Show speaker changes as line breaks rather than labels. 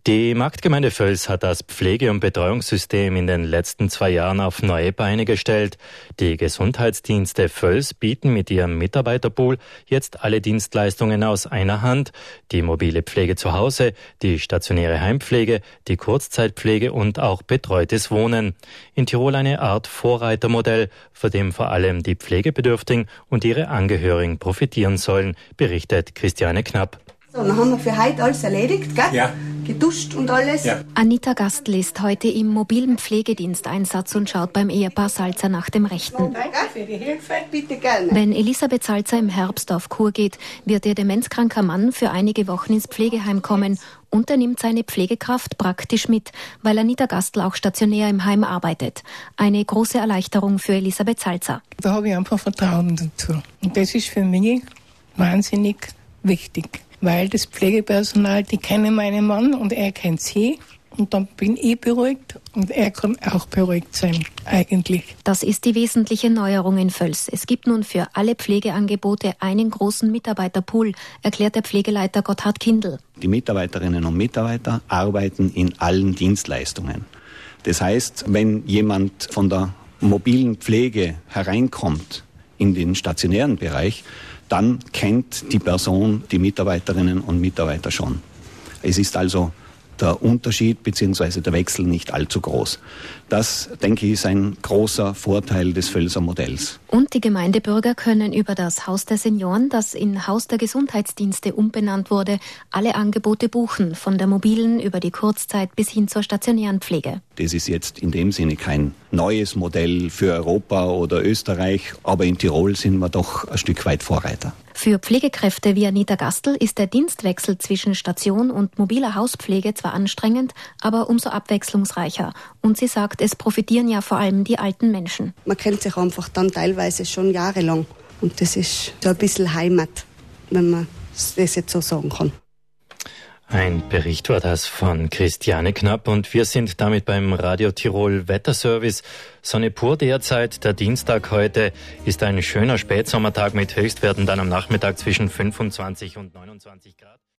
Die Marktgemeinde Völs hat das Pflege- und Betreuungssystem in den letzten 2 Jahren auf neue Beine gestellt. Die Gesundheitsdienste Völs bieten mit ihrem Mitarbeiterpool jetzt alle Dienstleistungen aus einer Hand. Die mobile Pflege zu Hause, die stationäre Heimpflege, die Kurzzeitpflege und auch betreutes Wohnen. In Tirol eine Art Vorreitermodell, von dem vor allem die Pflegebedürftigen und ihre Angehörigen profitieren sollen, berichtet Christiane Knapp.
So, dann haben wir für heute alles erledigt, gell?
Ja.
Geduscht und alles.
Ja.
Anita Gastl ist heute im mobilen Pflegediensteinsatz und schaut beim Ehepaar Salzer nach dem Rechten.
Danke für die Hilfe, bitte gerne.
Wenn Elisabeth Salzer im Herbst auf Kur geht, wird ihr demenzkranker Mann für einige Wochen ins Pflegeheim kommen und er nimmt seine Pflegekraft praktisch mit, weil Anita Gastl auch stationär im Heim arbeitet. Eine große Erleichterung für Elisabeth Salzer.
Da habe ich einfach Vertrauen dazu. Und das ist für mich wahnsinnig wichtig. Weil das Pflegepersonal, die kennen meinen Mann und er kennt sie. Und dann bin ich beruhigt und er kann auch beruhigt sein, eigentlich.
Das ist die wesentliche Neuerung in Völs. Es gibt nun für alle Pflegeangebote einen großen Mitarbeiterpool, erklärt der Pflegeleiter Gotthard Kindl.
Die Mitarbeiterinnen und Mitarbeiter arbeiten in allen Dienstleistungen. Das heißt, wenn jemand von der mobilen Pflege hereinkommt in den stationären Bereich, dann kennt die Person die Mitarbeiterinnen und Mitarbeiter schon. Es ist also der Unterschied bzw. der Wechsel nicht allzu groß. Das, denke ich, ist ein großer Vorteil des Völser Modells.
Und die Gemeindebürger können über das Haus der Senioren, das in Haus der Gesundheitsdienste umbenannt wurde, alle Angebote buchen, von der mobilen über die Kurzzeit bis hin zur stationären Pflege.
Das ist jetzt in dem Sinne kein neues Modell für Europa oder Österreich, aber in Tirol sind wir doch ein Stück weit Vorreiter.
Für Pflegekräfte wie Anita Gastl ist der Dienstwechsel zwischen Station und mobiler Hauspflege zwar anstrengend, aber umso abwechslungsreicher. Und sie sagt, es profitieren ja vor allem die alten Menschen.
Man kennt sich einfach dann teilweise schon jahrelang. Und das ist so ein bisschen Heimat, wenn man das jetzt so sagen kann.
Ein Bericht war das von Christiane Knapp und wir sind damit beim Radio Tirol Wetterservice. Sonne pur derzeit, der Dienstag heute ist ein schöner Spätsommertag mit Höchstwerten dann am Nachmittag zwischen 25 und 29 Grad.